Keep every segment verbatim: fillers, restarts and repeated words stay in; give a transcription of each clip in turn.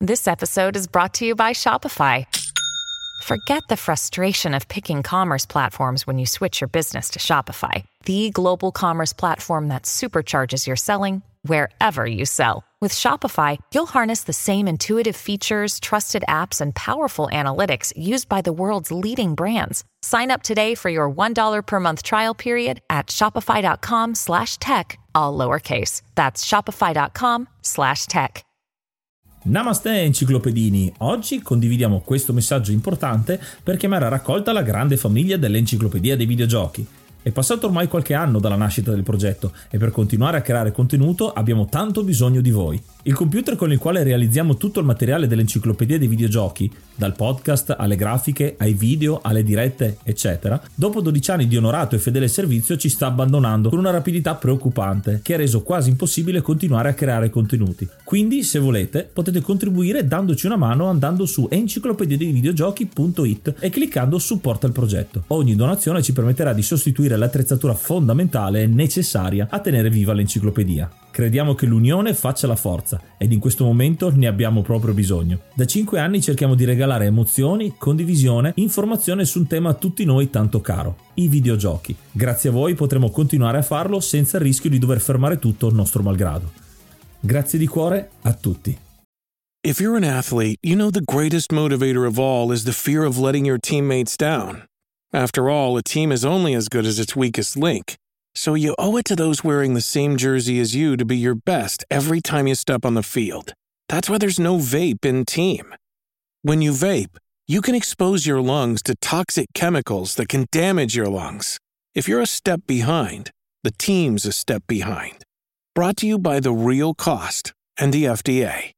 This episode is brought to you by Shopify. Forget the frustration of picking commerce platforms when you switch your business to Shopify, the global commerce platform that supercharges your selling wherever you sell. With Shopify, you'll harness the same intuitive features, trusted apps, and powerful analytics used by the world's leading brands. Sign up today for your one dollar per month trial period at shopify.com slash tech, all lowercase. That's shopify.com slash tech. Namaste enciclopedini, oggi condividiamo questo messaggio importante per chiamare a raccolta la grande famiglia dell'Enciclopedia dei Videogiochi. È passato ormai qualche anno dalla nascita del progetto e per continuare a creare contenuto abbiamo tanto bisogno di voi. Il computer con il quale realizziamo tutto il materiale dell'Enciclopedia dei Videogiochi, dal podcast alle grafiche, ai video, alle dirette, eccetera, dopo dodici anni di onorato e fedele servizio ci sta abbandonando con una rapidità preoccupante che ha reso quasi impossibile continuare a creare contenuti. Quindi, se volete, potete contribuire dandoci una mano andando su enciclopedia dei videogiochi punto it e cliccando supporta il progetto. Ogni donazione ci permetterà di sostituire l'attrezzatura fondamentale e necessaria a tenere viva l'enciclopedia. Crediamo che l'unione faccia la forza ed in questo momento ne abbiamo proprio bisogno. Da cinque anni cerchiamo di regalare emozioni, condivisione, informazione su un tema a tutti noi tanto caro, i videogiochi. Grazie a voi potremo continuare a farlo senza il rischio di dover fermare tutto nostro malgrado. Grazie di cuore a tutti. If you're an athlete, you know the greatest motivator of all is the fear of letting your teammates down. After all, a team is only as good as its weakest link. So you owe it to those wearing the same jersey as you to be your best every time you step on the field. That's why there's no vape in team. When you vape, you can expose your lungs to toxic chemicals that can damage your lungs. If you're a step behind, the team's a step behind. Brought to you by The Real Cost and the F D A.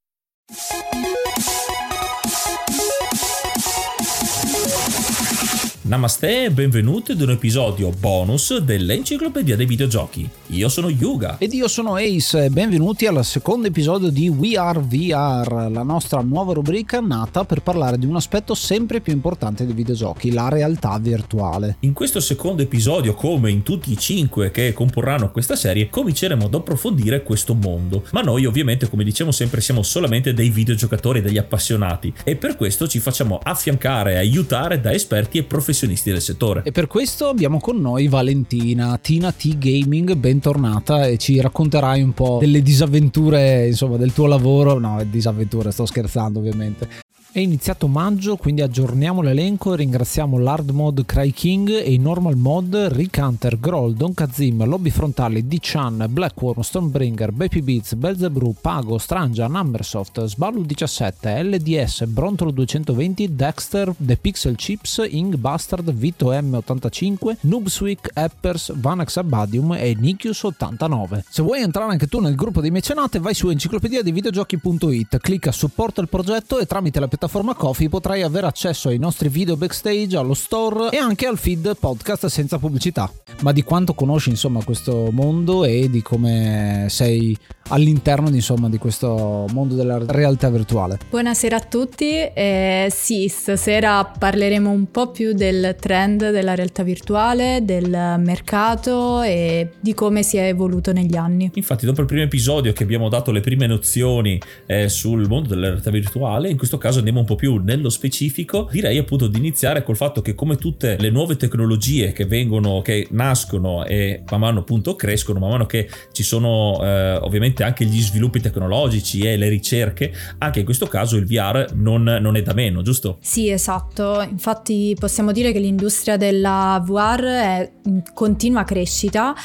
Namaste e benvenuti ad un episodio bonus dell'Enciclopedia dei Videogiochi. Io sono Yuga. Ed io sono Ace, benvenuti al secondo episodio di We Are V R, la nostra nuova rubrica nata per parlare di un aspetto sempre più importante dei videogiochi, la realtà virtuale. In questo secondo episodio, come in tutti i cinque che comporranno questa serie, cominceremo ad approfondire questo mondo. Ma noi ovviamente, come diciamo sempre, siamo solamente dei videogiocatori, degli appassionati e per questo ci facciamo affiancare e aiutare da esperti e professionisti del settore. E per questo abbiamo con noi Valentina, Tina T Gaming, bentornata e ci racconterai un po' delle disavventure, insomma, del tuo lavoro. No, disavventure, sto scherzando ovviamente. È iniziato maggio, quindi aggiorniamo l'elenco e ringraziamo l'hard mod Cry King e i normal mod Rick Hunter, Groll, Don Kazim, Lobby Frontali, D-Chan, Blackworm, Stonebringer, Baby Beats, Belzebrew, Pago, Strangia, Numbersoft, Sballu diciassette, L D S, Brontolo duecentoventi, Dexter, The Pixel Chips, Ing Bastard, Vito M ottantacinque, Noobswick, Eppers, Vanax Abadium e Nikius ottantanove. Se vuoi entrare anche tu nel gruppo dei mecenate, vai su enciclopedia dei videogiochi punto it, clicca supporta il progetto e tramite la piattaforma Ko-fi potrai avere accesso ai nostri video backstage, allo store e anche al feed podcast senza pubblicità. Ma di quanto conosci insomma questo mondo e di come sei all'interno insomma di questo mondo della realtà virtuale? Buonasera a tutti, eh, sì, stasera parleremo un po' più del trend della realtà virtuale, del mercato e di come si è evoluto negli anni. Infatti, dopo il primo episodio che abbiamo dato le prime nozioni eh, sul mondo della realtà virtuale, in questo caso andiamo un po' più nello specifico. Direi appunto di iniziare col fatto che, come tutte le nuove tecnologie che vengono, che nascono e man mano appunto crescono, man mano che ci sono eh, ovviamente anche gli sviluppi tecnologici e le ricerche, anche in questo caso il V R non, non è da meno, giusto? Sì, esatto. Infatti possiamo dire che l'industria della V R è in continua crescita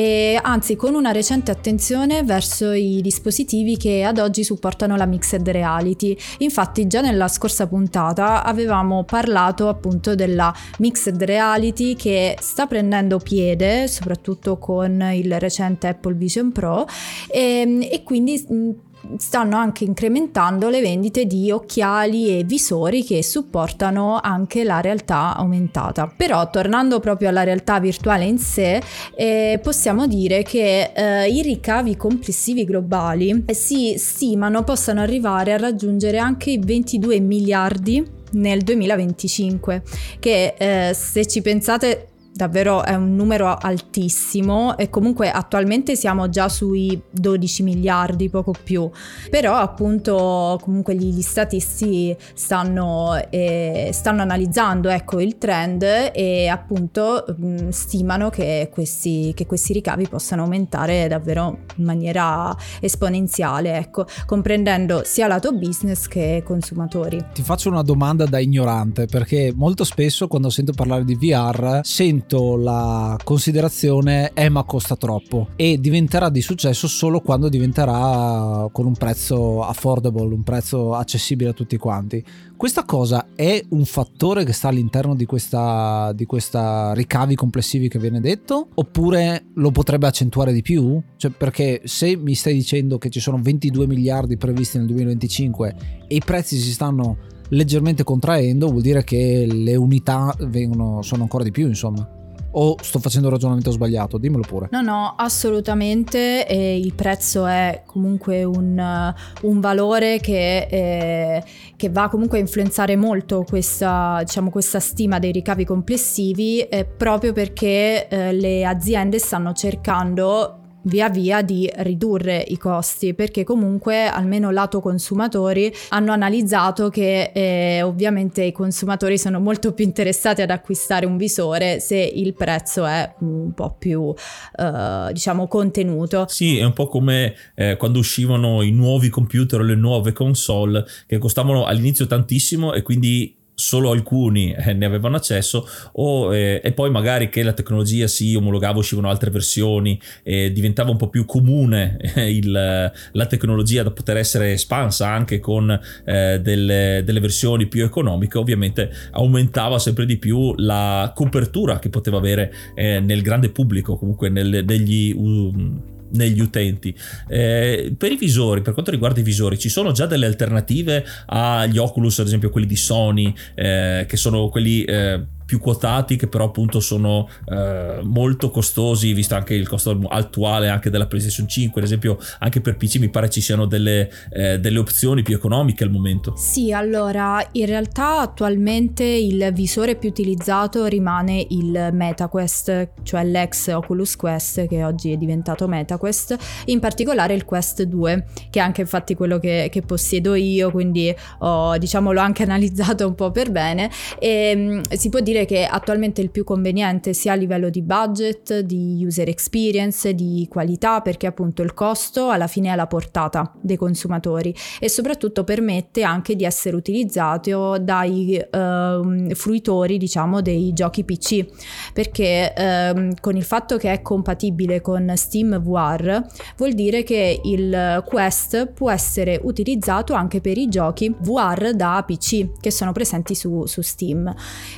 e anzi con una recente attenzione verso i dispositivi che ad oggi supportano la mixed reality. Infatti già nella scorsa puntata avevamo parlato appunto della mixed reality che sta prendendo piede soprattutto con il recente Apple Vision Pro e e quindi stanno anche incrementando le vendite di occhiali e visori che supportano anche la realtà aumentata. Però tornando proprio alla realtà virtuale in sé, eh, possiamo dire che eh, i ricavi complessivi globali eh, si stimano possano arrivare a raggiungere anche i ventidue miliardi nel duemilaventicinque, che eh, se ci pensate davvero è un numero altissimo e comunque attualmente siamo già sui dodici miliardi, poco più, però appunto comunque gli, gli statisti stanno, eh, stanno analizzando ecco il trend e appunto mh, stimano che questi, che questi ricavi possano aumentare davvero in maniera esponenziale, ecco, comprendendo sia lato business che consumatori. Ti faccio una domanda da ignorante, perché molto spesso quando sento parlare di V R sento la considerazione eh ma costa troppo, e diventerà di successo solo quando diventerà con un prezzo affordable, un prezzo accessibile a tutti quanti. Questa cosa è un fattore che sta all'interno di questa di questa ricavi complessivi che viene detto, oppure lo potrebbe accentuare di più? Cioè, perché se mi stai dicendo che ci sono ventidue miliardi previsti nel duemilaventicinque e i prezzi si stanno leggermente contraendo, vuol dire che le unità vengono sono ancora di più, insomma. O sto facendo un ragionamento sbagliato? Dimmelo pure. No, no, assolutamente. E il prezzo è comunque un, un valore che, eh, che va comunque a influenzare molto questa, diciamo, questa stima dei ricavi complessivi, eh, proprio perché eh, le aziende stanno cercando via via di ridurre i costi, perché comunque almeno lato consumatori hanno analizzato che eh, ovviamente i consumatori sono molto più interessati ad acquistare un visore se il prezzo è un po' più eh, diciamo contenuto. Sì, è un po' come eh, quando uscivano i nuovi computer o le nuove console che costavano all'inizio tantissimo e quindi solo alcuni eh, ne avevano accesso, o, eh, e poi magari che la tecnologia si omologava, uscivano altre versioni e diventava un po' più comune eh, il, la tecnologia da poter essere espansa anche con eh, delle, delle versioni più economiche. Ovviamente aumentava sempre di più la copertura che poteva avere eh, nel grande pubblico, comunque nel, negli uh, negli utenti. Eh, per i visori, per quanto riguarda i visori, ci sono già delle alternative agli Oculus, ad esempio quelli di Sony, eh, che sono quelli eh, più quotati, che però appunto sono eh, molto costosi, visto anche il costo attuale anche della PlayStation cinque. Ad esempio anche per P C mi pare ci siano delle, eh, delle opzioni più economiche al momento. Sì, allora in realtà attualmente il visore più utilizzato rimane il MetaQuest, cioè l'ex Oculus Quest che oggi è diventato MetaQuest, in particolare il Quest due, che è anche infatti quello che, che possiedo io, quindi ho, diciamo, l'ho anche analizzato un po' per bene, e mh, si può dire che attualmente il più conveniente sia a livello di budget, di user experience, di qualità, perché appunto il costo alla fine è alla portata dei consumatori e soprattutto permette anche di essere utilizzato dai eh, fruitori, diciamo, dei giochi P C, perché eh, con il fatto che è compatibile con Steam V R vuol dire che il Quest può essere utilizzato anche per i giochi V R da P C che sono presenti su, su Steam.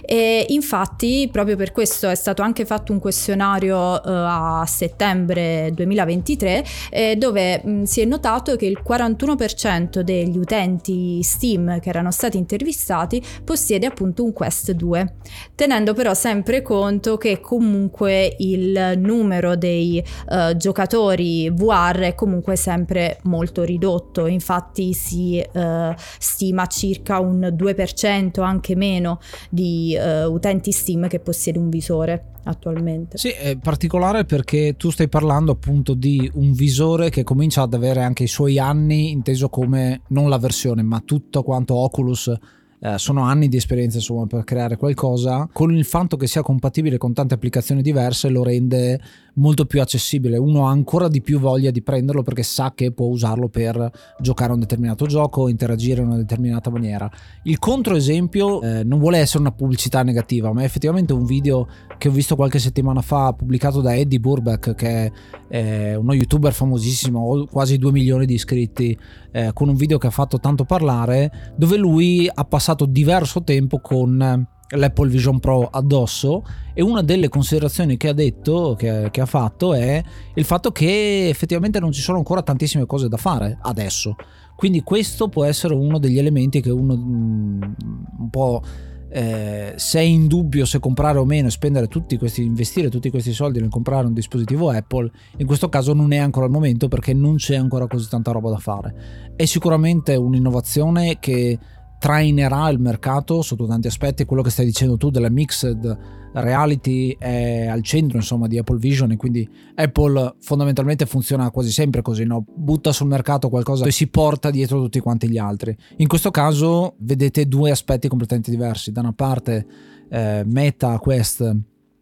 E infatti proprio per questo è stato anche fatto un questionario uh, a settembre duemilaventitré eh, dove mh, si è notato che il quarantuno per cento degli utenti Steam che erano stati intervistati possiede appunto un Quest due, tenendo però sempre conto che comunque il numero dei uh, giocatori V R è comunque sempre molto ridotto. Infatti si uh, stima circa un due per cento, anche meno, di uh, utenti Steam che possiede un visore attualmente. Sì, è particolare perché tu stai parlando appunto di un visore che comincia ad avere anche i suoi anni, inteso come non la versione ma tutto quanto Oculus. Eh, sono anni di esperienza insomma per creare qualcosa. Con il fatto che sia compatibile con tante applicazioni diverse lo rende molto più accessibile. Uno ha ancora di più voglia di prenderlo perché sa che può usarlo per giocare a un determinato gioco, interagire in una determinata maniera. Il controesempio eh, non vuole essere una pubblicità negativa, ma è effettivamente un video che ho visto qualche settimana fa pubblicato da Eddie Burback, che è eh, uno youtuber famosissimo, quasi due milioni di iscritti, eh, con un video che ha fatto tanto parlare, dove lui ha passato diverso tempo con l'Apple Vision Pro addosso, e una delle considerazioni che ha detto, che, che ha fatto, è il fatto che effettivamente non ci sono ancora tantissime cose da fare adesso. Quindi questo può essere uno degli elementi che uno mh, un po' eh, se è in dubbio se comprare o meno, spendere tutti questi, investire tutti questi soldi nel comprare un dispositivo Apple, in questo caso non è ancora il momento, perché non c'è ancora così tanta roba da fare. È sicuramente un'innovazione che trainerà il mercato sotto tanti aspetti. Quello che stai dicendo tu della mixed reality è al centro, insomma, di Apple Vision, e quindi Apple fondamentalmente funziona quasi sempre così, no? Butta sul mercato qualcosa e si porta dietro tutti quanti gli altri. In questo caso vedete due aspetti completamente diversi: da una parte eh, Meta Quest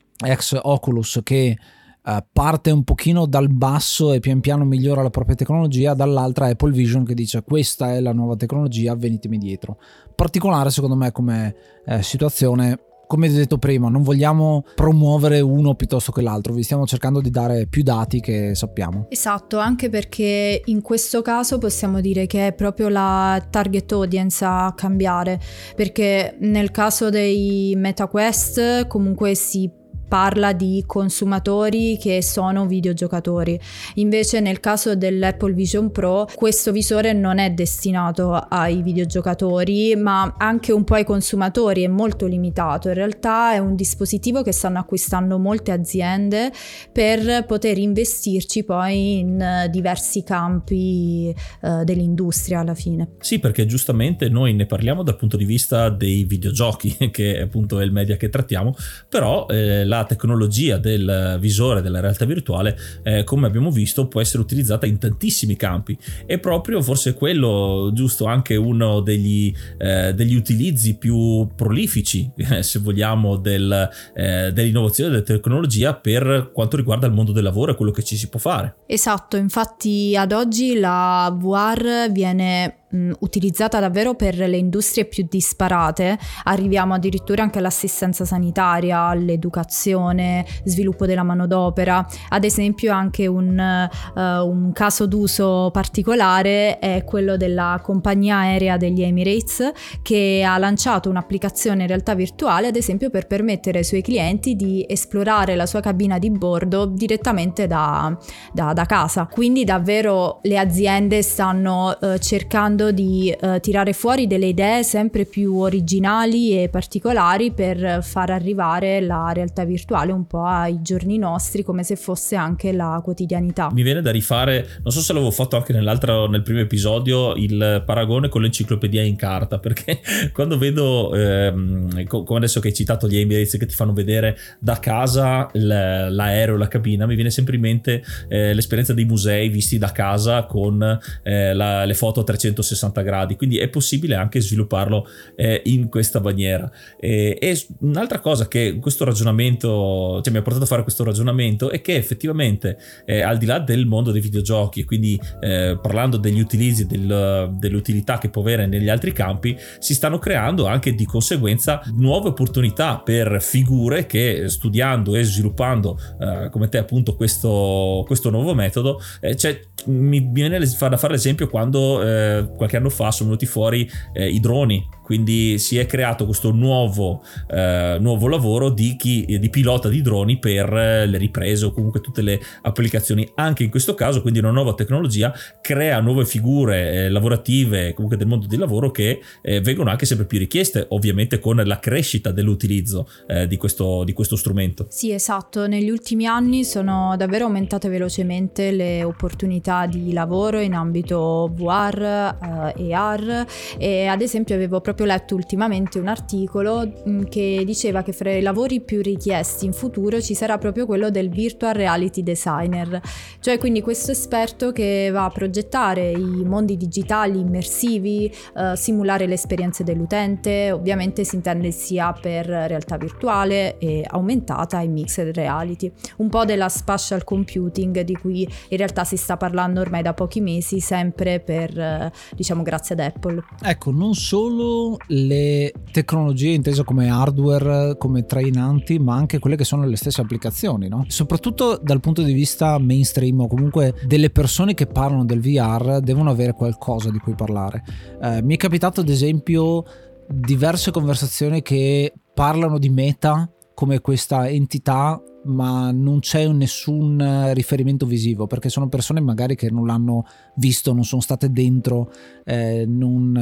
ex Oculus che Uh, parte un pochino dal basso e pian piano migliora la propria tecnologia, dall'altra Apple Vision che dice questa è la nuova tecnologia, venitemi dietro. Particolare secondo me come eh, situazione. Come detto prima, non vogliamo promuovere uno piuttosto che l'altro, vi stiamo cercando di dare più dati che sappiamo. Esatto, anche perché in questo caso possiamo dire che è proprio la target audience a cambiare, perché nel caso dei MetaQuest comunque si parla di consumatori che sono videogiocatori. Invece nel caso dell'Apple Vision Pro questo visore non è destinato ai videogiocatori, ma anche un po' ai consumatori, è molto limitato. In realtà è un dispositivo che stanno acquistando molte aziende per poter investirci poi in diversi campi eh, dell'industria alla fine. Sì, perché giustamente noi ne parliamo dal punto di vista dei videogiochi, che appunto è il media che trattiamo, però eh, la La tecnologia del visore della realtà virtuale, eh, come abbiamo visto, può essere utilizzata in tantissimi campi. È proprio forse quello giusto anche uno degli, eh, degli utilizzi più prolifici, eh, se vogliamo, del, eh, dell'innovazione della tecnologia per quanto riguarda il mondo del lavoro e quello che ci si può fare. Esatto, infatti ad oggi la V R viene utilizzata davvero per le industrie più disparate. Arriviamo addirittura anche all'assistenza sanitaria, all'educazione, sviluppo della manodopera. Ad esempio anche un, uh, un caso d'uso particolare è quello della compagnia aerea degli Emirates, che ha lanciato un'applicazione in realtà virtuale ad esempio per permettere ai suoi clienti di esplorare la sua cabina di bordo direttamente da, da, da casa. Quindi davvero le aziende stanno uh, cercando di uh, tirare fuori delle idee sempre più originali e particolari per far arrivare la realtà virtuale un po' ai giorni nostri, come se fosse anche la quotidianità. Mi viene da rifare, non so se l'avevo fatto anche nell'altro, nel primo episodio, il paragone con l'enciclopedia in carta, perché quando vedo ehm, come adesso che hai citato gli Emirates che ti fanno vedere da casa l'aereo, la cabina, mi viene sempre in mente eh, l'esperienza dei musei visti da casa con eh, la, le foto a trecentosessanta gradi, quindi è possibile anche svilupparlo eh, in questa maniera. E, e un'altra cosa che questo ragionamento, cioè mi ha portato a fare questo ragionamento, è che effettivamente eh, al di là del mondo dei videogiochi, quindi eh, parlando degli utilizzi, del, dell'utilità che può avere negli altri campi, si stanno creando anche di conseguenza nuove opportunità per figure che, studiando e sviluppando eh, come te appunto questo, questo nuovo metodo, eh, cioè, mi viene da fare l'esempio quando eh, qualche anno fa sono venuti fuori eh, i droni, quindi si è creato questo nuovo, eh, nuovo lavoro di chi di pilota di droni per le riprese o comunque tutte le applicazioni. Anche in questo caso, quindi una nuova tecnologia crea nuove figure eh, lavorative, comunque del mondo del lavoro, che eh, vengono anche sempre più richieste, ovviamente con la crescita dell'utilizzo eh, di questo di questo strumento. Sì, esatto, negli ultimi anni sono davvero aumentate velocemente le opportunità di lavoro in ambito V R e A R, e ad esempio avevo proprio letto ultimamente un articolo che diceva che fra i lavori più richiesti in futuro ci sarà proprio quello del virtual reality designer, cioè quindi questo esperto che va a progettare i mondi digitali immersivi, eh, simulare le esperienze dell'utente. Ovviamente si intende sia per realtà virtuale e aumentata e mixed reality, un po' della spatial computing di cui in realtà si sta parlando ormai da pochi mesi, sempre per, diciamo, grazie ad Apple. Ecco, non solo le tecnologie intese come hardware, come trainanti, ma anche quelle che sono le stesse applicazioni, no? Soprattutto dal punto di vista mainstream, o comunque delle persone che parlano del V R devono avere qualcosa di cui parlare. Eh, mi è capitato ad esempio diverse conversazioni che parlano di Meta come questa entità, ma non c'è nessun riferimento visivo, perché sono persone magari che non l'hanno visto, non sono state dentro, eh, non,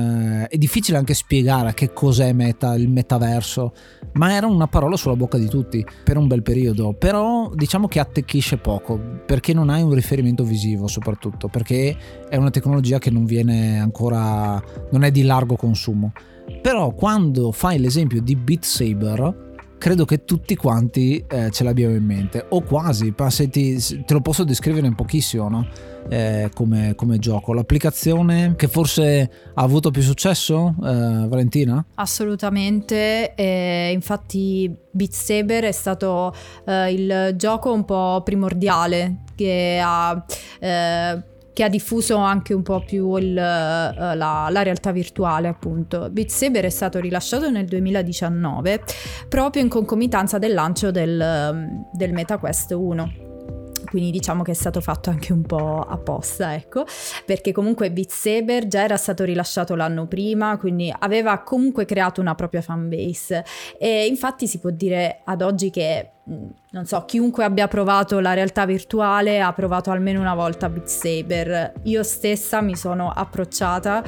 è difficile anche spiegare che cos'è meta, il metaverso, ma era una parola sulla bocca di tutti per un bel periodo. Però diciamo che attecchisce poco, perché non hai un riferimento visivo, soprattutto perché è una tecnologia che non viene ancora, non è di largo consumo. Però quando fai l'esempio di Beat Saber, credo che tutti quanti eh, ce l'abbiamo in mente, o quasi. Se ti, te lo posso descrivere in pochissimo, no? Eh, come, come gioco, l'applicazione che forse ha avuto più successo, eh, Valentina? Assolutamente, eh, infatti Beat Saber è stato eh, il gioco un po' primordiale che ha eh, che ha diffuso anche un po' più il, la, la realtà virtuale, appunto. Beat Saber è stato rilasciato nel duemiladiciannove proprio in concomitanza del lancio del, del MetaQuest uno. Quindi diciamo che è stato fatto anche un po' apposta, ecco, perché comunque Beat Saber già era stato rilasciato l'anno prima, quindi aveva comunque creato una propria fanbase. E infatti si può dire ad oggi che, non so, chiunque abbia provato la realtà virtuale ha provato almeno una volta Beat Saber. Io stessa mi sono approcciata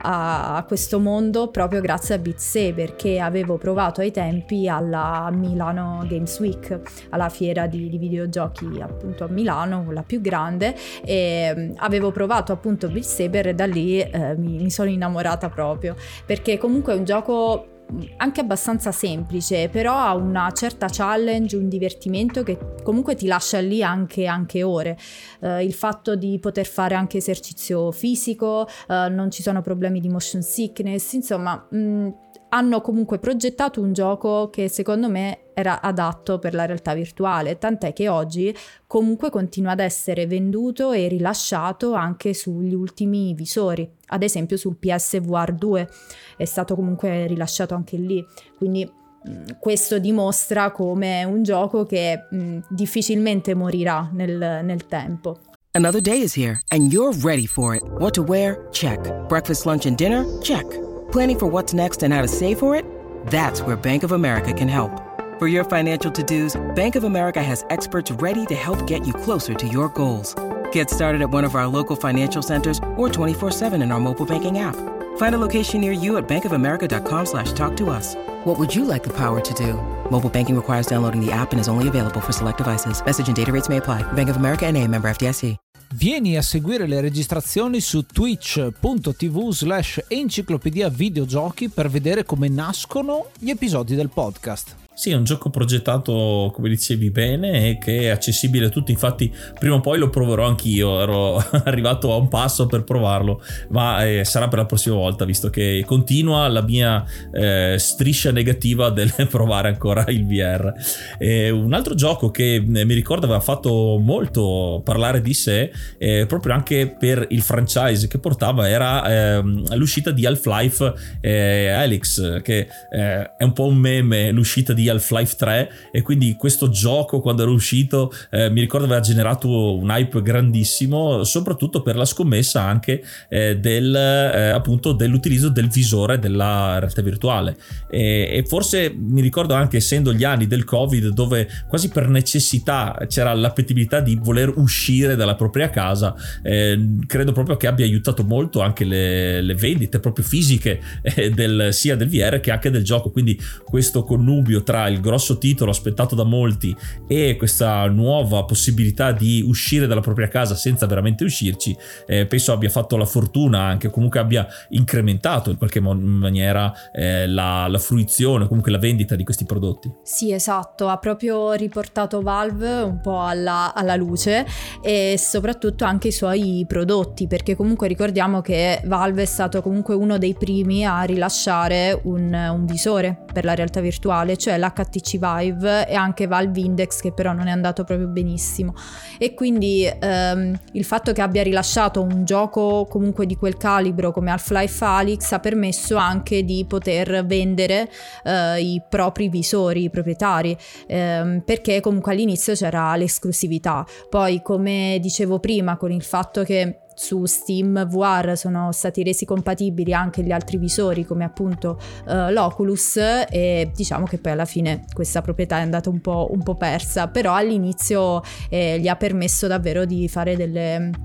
a, a questo mondo proprio grazie a Beat Saber, che avevo provato ai tempi alla Milano Games Week, alla fiera di, di videogiochi appunto a Milano, la più grande, e avevo provato appunto Beat Saber e da lì eh, mi, mi sono innamorata proprio, perché comunque è un gioco anche abbastanza semplice, però ha una certa challenge, un divertimento che comunque ti lascia lì anche, anche ore. Eh, il fatto di poter fare anche esercizio fisico, eh, non ci sono problemi di motion sickness, insomma mh, hanno comunque progettato un gioco che secondo me era adatto per la realtà virtuale, tant'è che oggi comunque continua ad essere venduto e rilasciato anche sugli ultimi visori, ad esempio sul P S V R due è stato comunque rilasciato anche lì, quindi mh, questo dimostra come è un gioco che mh, difficilmente morirà nel, nel tempo. Another day is here and you're ready for it. What to wear? Check. Breakfast, lunch and dinner? Check. Planning for what's next and how to save for it? That's where Bank of America can help. For your financial to-dos, Bank of America has experts ready to help get you closer to your goals. Get started at one of our local financial centers or twenty-four seven in our mobile banking app. Find a location near you at bankofamerica.com slash talk to us. What would you like the power to do? Mobile banking requires downloading the app and is only available for select devices. Message and data rates may apply. Bank of America N A, member F D I C. Vieni a seguire le registrazioni su twitch.tv slash enciclopedia videogiochi per vedere come nascono gli episodi del podcast. Sì, è un gioco progettato, come dicevi bene, e che è accessibile a tutti. Infatti prima o poi lo proverò anch'io, ero arrivato a un passo per provarlo, ma eh, sarà per la prossima volta, visto che continua la mia eh, striscia negativa del provare ancora il V R. E un altro gioco che mi ricordo aveva fatto molto parlare di sé, eh, proprio anche per il franchise che portava, era eh, l'uscita di Half-Life eh, Alyx, che eh, è un po' un meme, l'uscita di Half-Life tre, e quindi questo gioco, quando era uscito, eh, mi ricordo aveva generato un hype grandissimo, soprattutto per la scommessa anche eh, del eh, appunto dell'utilizzo del visore della realtà virtuale, e, e forse mi ricordo anche, essendo gli anni del Covid, dove quasi per necessità c'era l'appetibilità di voler uscire dalla propria casa, eh, credo proprio che abbia aiutato molto anche le, le vendite proprio fisiche eh, del, sia del V R che anche del gioco. Quindi questo connubio tra il grosso titolo aspettato da molti e questa nuova possibilità di uscire dalla propria casa senza veramente uscirci, eh, penso abbia fatto la fortuna, anche comunque abbia incrementato in qualche maniera eh, la, la fruizione, comunque la vendita di questi prodotti. Sì, esatto, ha proprio riportato Valve un po' alla, alla luce, e soprattutto anche i suoi prodotti, perché comunque ricordiamo che Valve è stato comunque uno dei primi a rilasciare un, un visore per la realtà virtuale, cioè l'H T C Vive, e anche Valve Index, che però non è andato proprio benissimo. E quindi ehm, il fatto che abbia rilasciato un gioco comunque di quel calibro come Half-Life Alyx ha permesso anche di poter vendere eh, i propri visori proprietari, ehm, perché comunque all'inizio c'era l'esclusività. Poi, come dicevo prima, con il fatto che su Steam V R sono stati resi compatibili anche gli altri visori, come appunto uh, l'Oculus, e diciamo che poi alla fine questa proprietà è andata un po', un po' persa, però all'inizio eh, gli ha permesso davvero di fare delle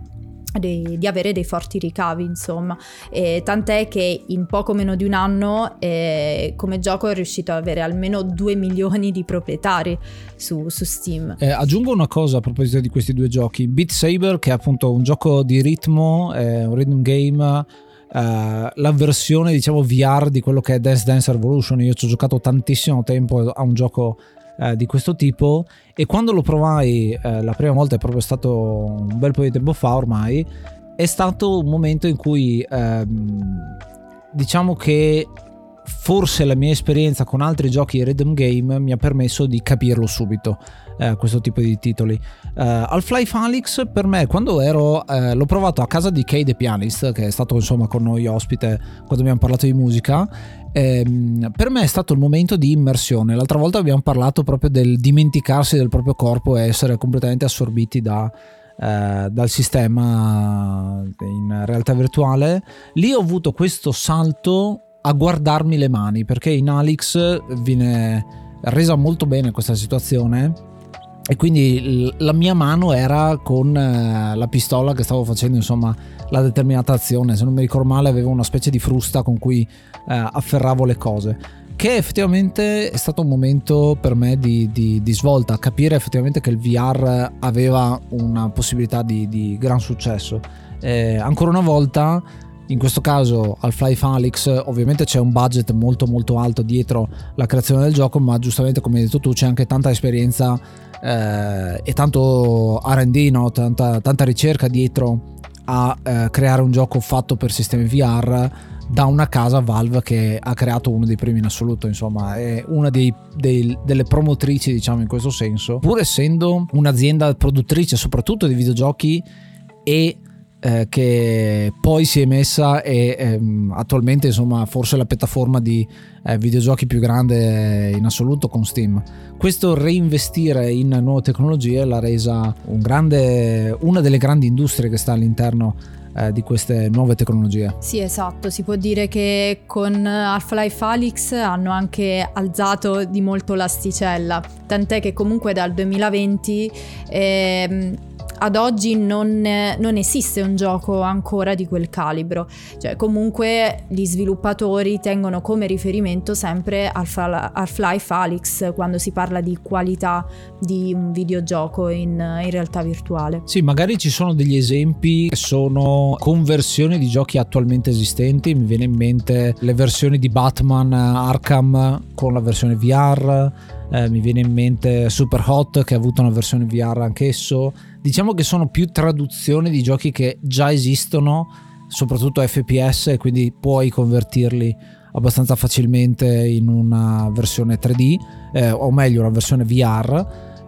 Di, di avere dei forti ricavi, insomma, e tant'è che in poco meno di un anno eh, come gioco è riuscito ad avere almeno due milioni di proprietari su, su Steam. Eh, aggiungo una cosa a proposito di questi due giochi: Beat Saber, che è appunto un gioco di ritmo, eh, un rhythm game, eh, la versione diciamo V R di quello che è Dance Dance Revolution. Io ci ho giocato tantissimo tempo a un gioco Eh, di questo tipo, e quando lo provai eh, la prima volta, è proprio stato un bel po' di tempo fa ormai, è stato un momento in cui ehm, diciamo che forse la mia esperienza con altri giochi rhythm game mi ha permesso di capirlo subito, eh, questo tipo di titoli. eh, Half-Life Alyx per me, quando ero eh, l'ho provato a casa di Kay The Pianist, che è stato insomma con noi ospite quando abbiamo parlato di musica. Ehm, per me è stato il momento di immersione. L'altra volta abbiamo parlato proprio del dimenticarsi del proprio corpo e essere completamente assorbiti da, eh, dal sistema in realtà virtuale. Lì ho avuto questo salto a guardarmi le mani, perché in Alyx viene resa molto bene questa situazione, e quindi la mia mano era con la pistola che stavo facendo insomma la determinata azione. Se non mi ricordo male avevo una specie di frusta con cui eh, afferravo le cose, che effettivamente è stato un momento per me di, di, di svolta, capire effettivamente che il V R aveva una possibilità di, di gran successo. Eh, ancora una volta, in questo caso Half-Life Alyx, ovviamente c'è un budget molto molto alto dietro la creazione del gioco, ma giustamente come hai detto tu c'è anche tanta esperienza eh, e tanto R and D, no? tanta, tanta ricerca dietro a eh, creare un gioco fatto per sistemi V R da una casa, Valve, che ha creato uno dei primi in assoluto, insomma è una dei, dei, delle promotrici diciamo in questo senso, pur essendo un'azienda produttrice soprattutto di videogiochi e Eh, che poi si è messa e ehm, attualmente insomma forse la piattaforma di eh, videogiochi più grande in assoluto con Steam. Questo reinvestire in nuove tecnologie l'ha resa un grande, una delle grandi industrie che sta all'interno eh, di queste nuove tecnologie. Sì, esatto, si può dire che con Half-Life Alyx hanno anche alzato di molto l'asticella, tant'è che comunque dal duemilaventi ehm, ad oggi non, non esiste un gioco ancora di quel calibro, cioè comunque gli sviluppatori tengono come riferimento sempre Half-Life Alyx quando si parla di qualità di un videogioco in, in realtà virtuale. Sì, magari ci sono degli esempi che sono conversioni di giochi attualmente esistenti. Mi viene in mente le versioni di Batman Arkham con la versione V R, eh, mi viene in mente Superhot che ha avuto una versione V R anch'esso. Diciamo che sono più traduzioni di giochi che già esistono, soprattutto F P S, e quindi puoi convertirli abbastanza facilmente in una versione tre D, eh, o meglio una versione V R.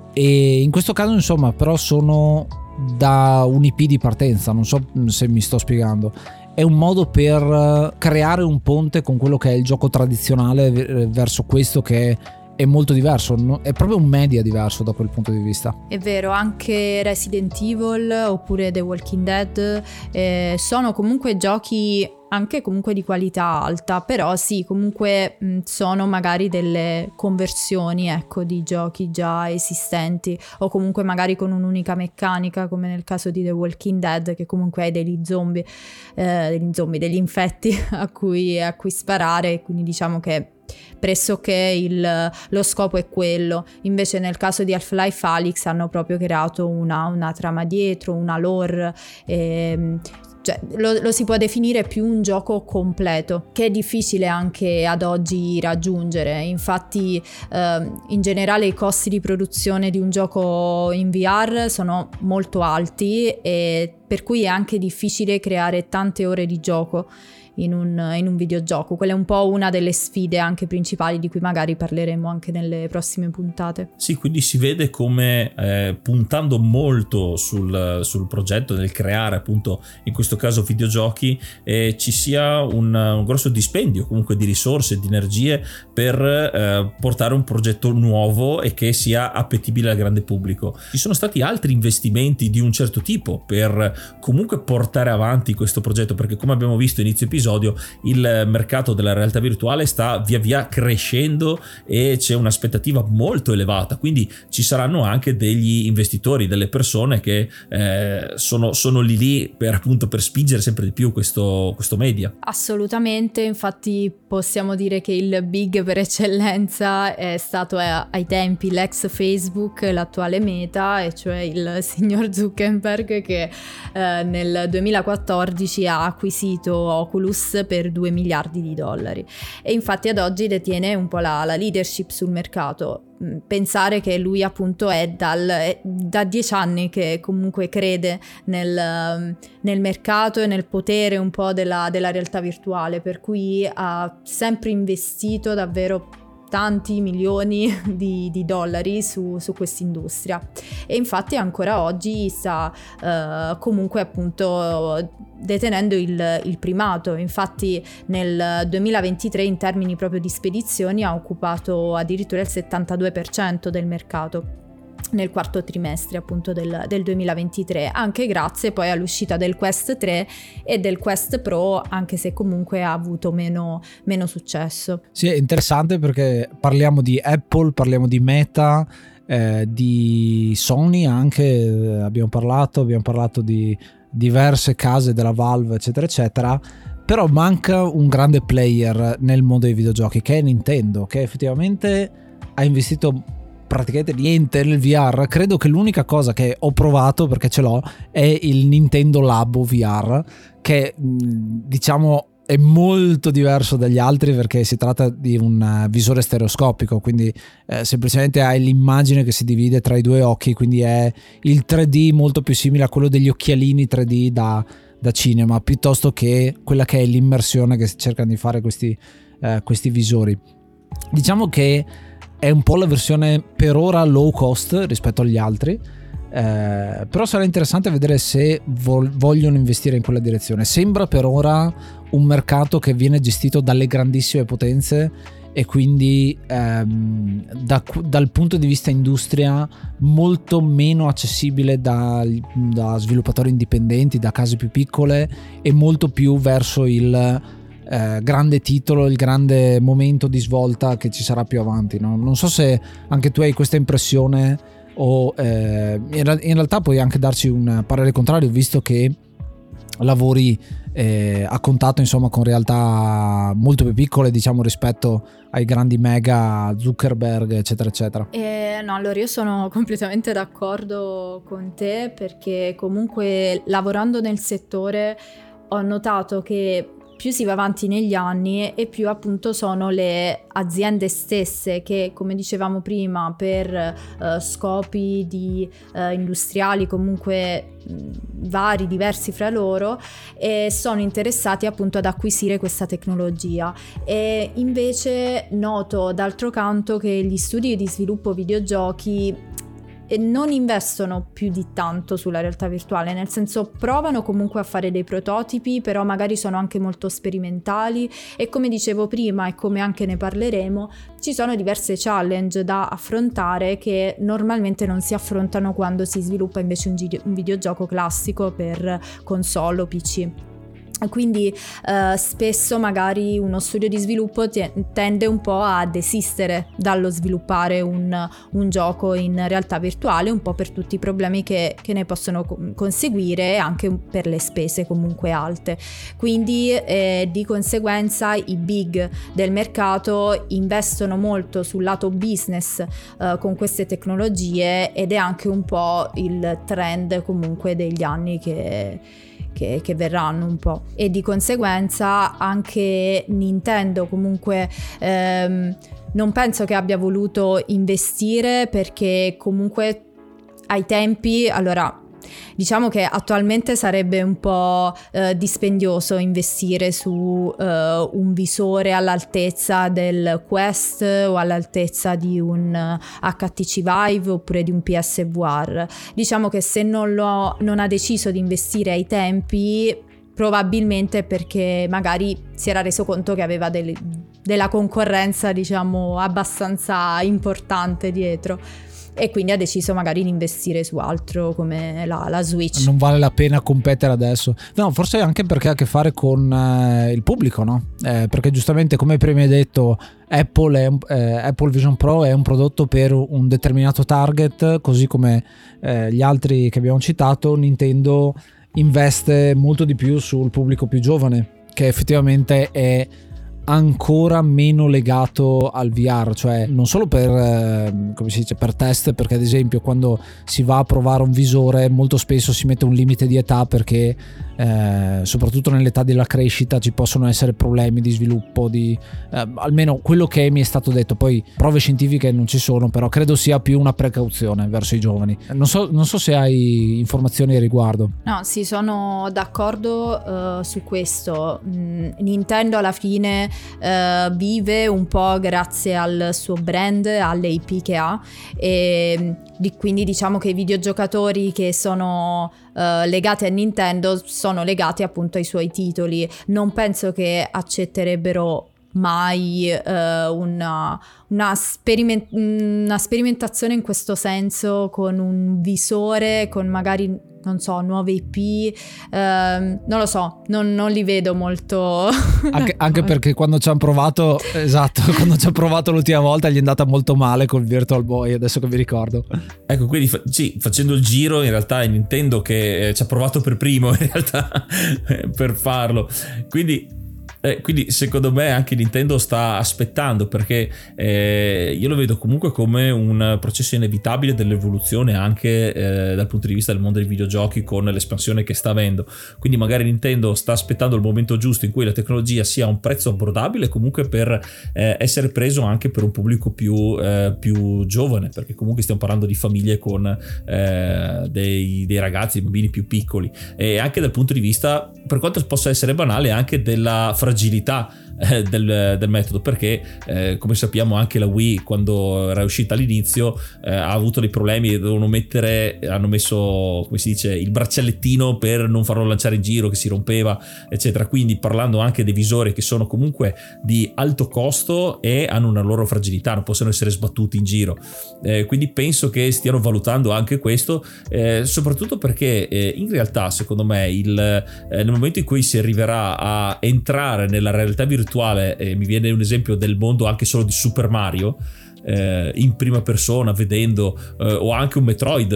E in questo caso insomma però sono da un I P di partenza, non so se mi sto spiegando. È un modo per creare un ponte con quello che è il gioco tradizionale verso questo che è molto diverso, è proprio un media diverso da quel punto di vista. È vero, anche Resident Evil oppure The Walking Dead eh, sono comunque giochi anche comunque di qualità alta, però sì, comunque mh, sono magari delle conversioni, ecco, di giochi già esistenti, o comunque magari con un'unica meccanica, come nel caso di The Walking Dead, che comunque hai degli zombie, eh, degli zombie, degli infetti a cui, a cui sparare, quindi diciamo che pressoché il, lo scopo è quello. Invece nel caso di Half-Life Alyx hanno proprio creato una, una trama dietro, una lore, ehm, cioè lo, lo si può definire più un gioco completo, che è difficile anche ad oggi raggiungere. Infatti eh, in generale i costi di produzione di un gioco in V R sono molto alti, e per cui è anche difficile creare tante ore di gioco in un, in un videogioco. Quella è un po' una delle sfide anche principali di cui magari parleremo anche nelle prossime puntate. Sì, quindi si vede come eh, puntando molto sul, sul progetto del creare appunto in questo caso videogiochi eh, ci sia un, un grosso dispendio comunque di risorse, di energie per eh, portare un progetto nuovo e che sia appetibile al grande pubblico. Ci sono stati altri investimenti di un certo tipo per comunque portare avanti questo progetto, perché come abbiamo visto inizio episodio episodio, il mercato della realtà virtuale sta via via crescendo e c'è un'aspettativa molto elevata, quindi ci saranno anche degli investitori, delle persone che eh, sono, sono lì lì per appunto per spingere sempre di più questo, questo media. Assolutamente, infatti possiamo dire che il big per eccellenza è stato ai tempi l'ex Facebook, l'attuale Meta, e cioè il signor Zuckerberg che eh, nel duemilaquattordici ha acquisito Oculus per due miliardi di dollari e infatti ad oggi detiene un po' la, la leadership sul mercato. Pensare che lui appunto è, dal, è da dieci anni che comunque crede nel, nel mercato e nel potere un po' della, della realtà virtuale, per cui ha sempre investito davvero tanti milioni di, di dollari su, su quest'industria e infatti ancora oggi sta uh, comunque appunto detenendo il, il primato. Infatti nel duemilaventitré in termini proprio di spedizioni ha occupato addirittura il settantadue per cento del mercato nel quarto trimestre appunto del, del duemilaventitré, anche grazie poi all'uscita del Quest tre e del Quest Pro, anche se comunque ha avuto meno, meno successo. Sì, è interessante perché parliamo di Apple, parliamo di Meta, eh, di Sony anche, eh, abbiamo parlato, abbiamo parlato di diverse case della Valve eccetera eccetera, però manca un grande player nel mondo dei videogiochi che è Nintendo, che effettivamente ha investito praticamente niente nel V R. Credo che l'unica cosa che ho provato, perché ce l'ho, è il Nintendo Labo V R, che diciamo è molto diverso dagli altri perché si tratta di un visore stereoscopico, quindi eh, semplicemente hai l'immagine che si divide tra i due occhi, quindi è il tre D molto più simile a quello degli occhialini tre D da, da cinema, piuttosto che quella che è l'immersione che cercano di fare questi, eh, questi visori. Diciamo che è un po' la versione per ora low cost rispetto agli altri, eh, però sarà interessante vedere se vo- vogliono investire in quella direzione. Sembra per ora un mercato che viene gestito dalle grandissime potenze e quindi ehm, da, dal punto di vista industria molto meno accessibile da, da sviluppatori indipendenti, da case più piccole, e molto più verso il Eh, grande titolo, il grande momento di svolta che ci sarà più avanti, no? Non so se anche tu hai questa impressione o eh, in, in realtà puoi anche darci un parere contrario, visto che lavori eh, a contatto insomma con realtà molto più piccole, diciamo, rispetto ai grandi mega Zuckerberg eccetera eccetera. Eh, no, allora io sono completamente d'accordo con te, perché comunque lavorando nel settore ho notato che più si va avanti negli anni e più appunto sono le aziende stesse che, come dicevamo prima, per uh, scopi di, uh, industriali comunque mh, vari, diversi fra loro, e sono interessati appunto ad acquisire questa tecnologia. E invece noto d'altro canto che gli studi di sviluppo videogiochi non investono più di tanto sulla realtà virtuale, nel senso provano comunque a fare dei prototipi, però magari sono anche molto sperimentali e, come dicevo prima e come anche ne parleremo, ci sono diverse challenge da affrontare che normalmente non si affrontano quando si sviluppa invece un, gi- un videogioco classico per console o P C. Quindi eh, spesso magari uno studio di sviluppo t- tende un po' a desistere dallo sviluppare un, un gioco in realtà virtuale, un po' per tutti i problemi che, che ne possono co- conseguire e anche per le spese comunque alte. Quindi eh, di conseguenza i big del mercato investono molto sul lato business eh, con queste tecnologie, ed è anche un po' il trend comunque degli anni che Che, che verranno un po', e di conseguenza anche Nintendo comunque ehm, non penso che abbia voluto investire, perché comunque ai tempi, allora diciamo che attualmente sarebbe un po' eh, dispendioso investire su eh, un visore all'altezza del Quest o all'altezza di un H T C Vive oppure di un P S V R. Diciamo che se non, lo, non ha deciso di investire ai tempi, probabilmente perché magari si era reso conto che aveva delle, della concorrenza, diciamo, abbastanza importante dietro. e quindi ha deciso magari di investire su altro come la, la Switch. Non vale la pena competere adesso. No, forse anche perché ha a che fare con eh, il pubblico, no? Eh, perché giustamente, come prima hai detto, Apple, è un, eh, Apple Vision Pro è un prodotto per un determinato target, così come eh, gli altri che abbiamo citato. Nintendo investe molto di più sul pubblico più giovane, che effettivamente è ancora meno legato al V R, cioè non solo per eh, come si dice, per test, perché ad esempio quando si va a provare un visore molto spesso si mette un limite di età, perché eh, soprattutto nell'età della crescita ci possono essere problemi di sviluppo, di eh, almeno quello che mi è stato detto. Poi prove scientifiche non ci sono, però credo sia più una precauzione verso i giovani. Non so, non so se hai informazioni a riguardo. No, sì, sono d'accordo uh, su questo. Mm, Nintendo alla fine uh, vive un po' grazie al suo brand, alle I P che ha, e di, quindi diciamo che i videogiocatori che sono uh, legati a Nintendo sono legati appunto ai suoi titoli. Non penso che accetterebbero mai uh, una, una, speriment- una sperimentazione in questo senso con un visore, con magari non so, nuove I P, ehm, non lo so, non, non li vedo molto. Anche, anche perché quando ci hanno provato, esatto, quando ci hanno provato l'ultima volta gli è andata molto male col Virtual Boy, adesso che mi ricordo. Ecco, quindi fa- sì, facendo il giro in realtà è Nintendo che eh, ci ha provato per primo in realtà per farlo, quindi Eh, quindi secondo me anche Nintendo sta aspettando, perché eh, io lo vedo comunque come un processo inevitabile dell'evoluzione anche eh, dal punto di vista del mondo dei videogiochi, con l'espansione che sta avendo. Quindi magari Nintendo sta aspettando il momento giusto in cui la tecnologia sia a un prezzo abbordabile comunque per eh, essere preso anche per un pubblico più, eh, più giovane, perché comunque stiamo parlando di famiglie con eh, dei, dei ragazzi, bambini più piccoli, e anche dal punto di vista, per quanto possa essere banale, anche della fragilità eh, del, del metodo, perché eh, come sappiamo anche la Wii, quando era uscita all'inizio, eh, ha avuto dei problemi, dovevano mettere, hanno messo, come si dice, il braccialettino per non farlo lanciare in giro, che si rompeva eccetera. Quindi parlando anche dei visori che sono comunque di alto costo e hanno una loro fragilità, non possono essere sbattuti in giro, eh, quindi penso che stiano valutando anche questo, eh, soprattutto perché eh, in realtà secondo me il, eh, nel momento in cui si arriverà a entrare nella realtà virtuale, eh, mi viene un esempio del mondo anche solo di Super Mario, eh, in prima persona, vedendo eh, o anche un Metroid,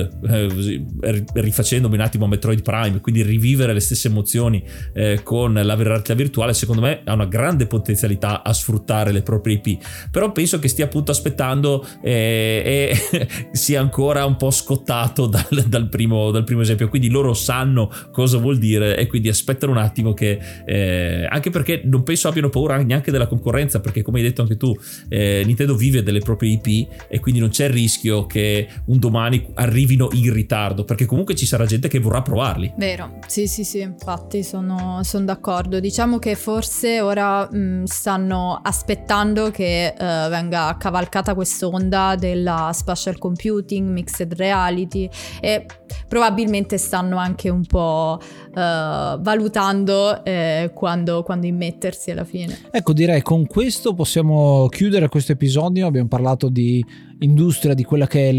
eh, rifacendomi un attimo a Metroid Prime, quindi rivivere le stesse emozioni eh, con la realtà virtuale, secondo me ha una grande potenzialità a sfruttare le proprie I P. Però penso che stia appunto aspettando eh, e sia ancora un po' scottato dal, dal, primo, dal primo esempio, quindi loro sanno cosa vuol dire e quindi aspettano un attimo che eh, anche perché non penso abbiano paura neanche della concorrenza, perché come hai detto anche tu, eh, Nintendo vive delle proprie I P e quindi non c'è il rischio che un domani arrivino in ritardo, perché comunque ci sarà gente che vorrà provarli. Vero, sì sì sì, infatti sono, sono d'accordo. Diciamo che forse ora mh, stanno aspettando che uh, venga cavalcata quest'onda della spatial computing, mixed reality, e probabilmente stanno anche un po' uh, valutando eh, quando, quando immettersi alla fine. Ecco, direi con questo possiamo chiudere questo episodio. Abbiamo parlato di industria, di quella che è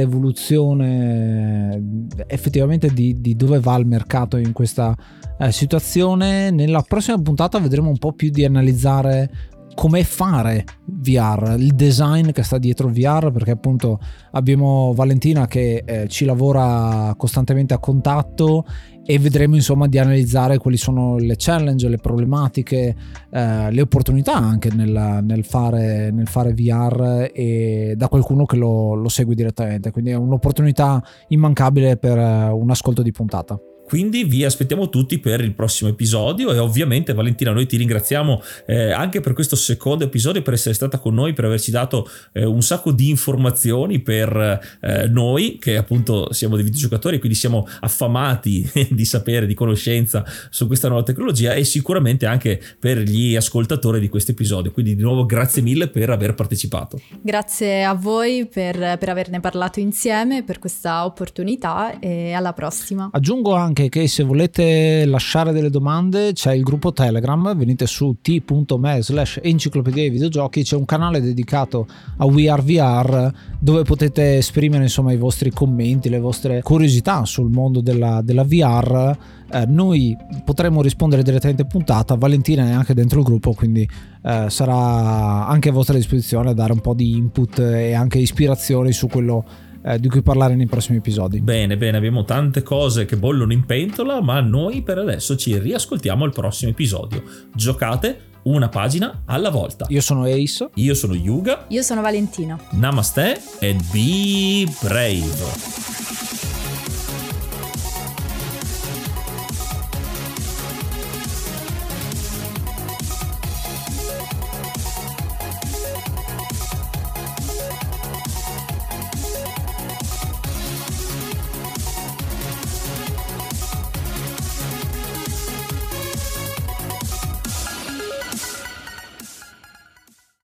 l'evoluzione effettivamente di, di dove va il mercato in questa eh, situazione. Nella prossima puntata vedremo un po' più di analizzare come fare V R, il design che sta dietro il V R, perché appunto abbiamo Valentina che eh, ci lavora costantemente a contatto, e vedremo insomma di analizzare quali sono le challenge, le problematiche, eh, le opportunità anche nel, nel, fare, nel fare V R, e da qualcuno che lo, lo segue direttamente, quindi è un'opportunità immancabile per un ascolto di puntata. Quindi vi aspettiamo tutti per il prossimo episodio, e ovviamente Valentina, noi ti ringraziamo eh, anche per questo secondo episodio, per essere stata con noi, per averci dato eh, un sacco di informazioni per eh, noi che appunto siamo dei videogiocatori, quindi siamo affamati di sapere, di conoscenza su questa nuova tecnologia, e sicuramente anche per gli ascoltatori di questo episodio. Quindi di nuovo grazie mille per aver partecipato. Grazie a voi per, per averne parlato insieme, per questa opportunità, e alla prossima. Aggiungo anche anche che se volete lasciare delle domande c'è il gruppo Telegram, venite su t punto m e slash enciclopedia dei videogiochi, c'è un canale dedicato a We Are V R dove potete esprimere insomma i vostri commenti, le vostre curiosità sul mondo della, della V R. Eh, noi potremo rispondere direttamente in puntata, Valentina è anche dentro il gruppo, quindi eh, sarà anche a vostra disposizione a dare un po' di input e anche ispirazioni su quello eh, di cui parlare nei prossimi episodi. Bene, bene, abbiamo tante cose che bollono in pentola, ma noi per adesso ci riascoltiamo al prossimo episodio. Giocate una pagina alla volta. Io sono Ace. Io sono Yuga. Io sono Valentina. Namaste and be brave.